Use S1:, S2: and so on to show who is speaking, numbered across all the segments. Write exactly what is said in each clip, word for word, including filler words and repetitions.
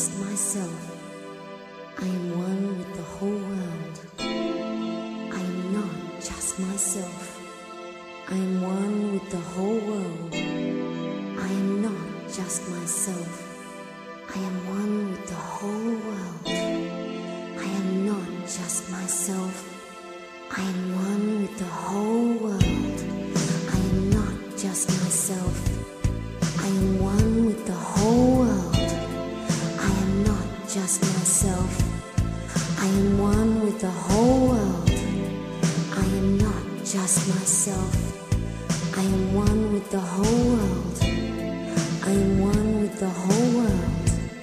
S1: just myself. I am one with the whole world. I am not just myself. I am one with the whole world. I am not just myself. I am one with the whole world. I am not just myself. I am one with the whole world. I am not just myself. I am one with the whole world. I am not just myself. I am one with the whole world. I am not just myself. I am one with the whole world. I am one with the whole world.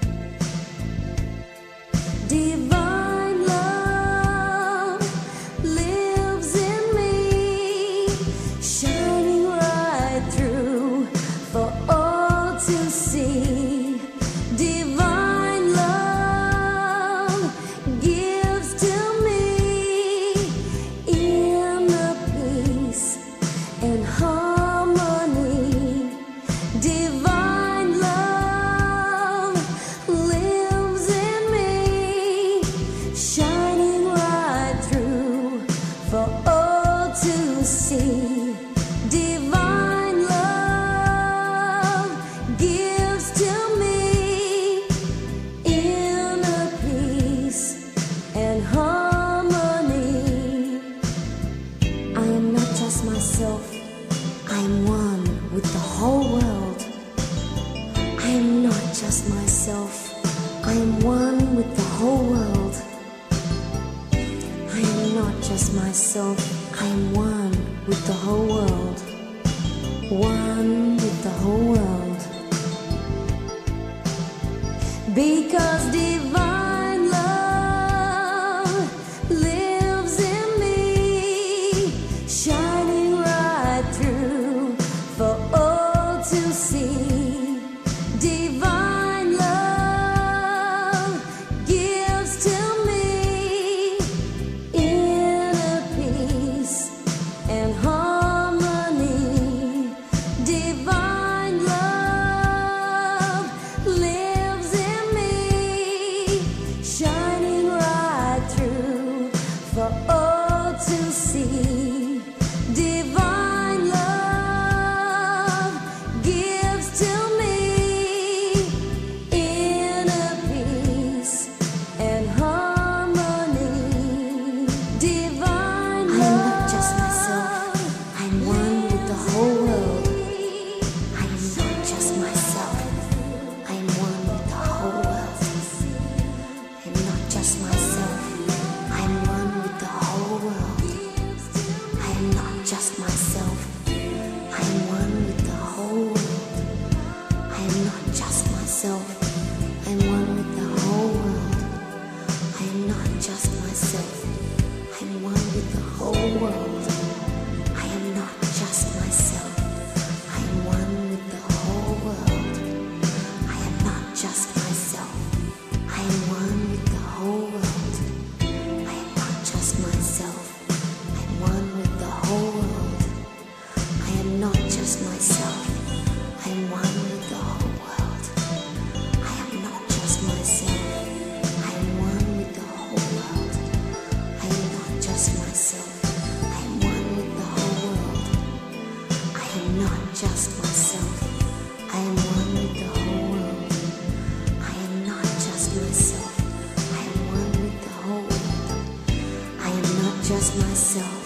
S1: Divine love lives in me, shining right through for all to see. Divine love gives to me inner peace and harmony. Divine love lives in me, shining right through for all to see. Divine love gives to me inner peace and harmony. I am not just myself. I am one with the whole world. I am not just myself. I am one with the whole world. I am not just myself. I am one with the whole world. One with the whole world. Because divine love lives in me, shining right through for all to see. Divine love gives to me inner peace and harmony. Divine love lives in me, shining right through for all to see. Divine love gives to me inner peace and harmony. Divine love. I am not just myself. I am one with the whole world. I am not just myself. I am one with the whole world. I am not just myself. I am one with the whole world. I am not just myself. I am one with the whole world. I am not just myself. I am one with the whole world. I am not just myself. I am one with the whole world. I am not just myself. I am one with the whole world. I am not just myself. I am one with the whole world. I am not just myself. I am one with the whole world. I am not just myself. I am one with the whole world. I am not just myself. I am one with the whole world. I am not just myself. I am one with the whole world. I am not just myself. I am one with the whole world. I am not just myself. I am one with the whole world. I am not just myself.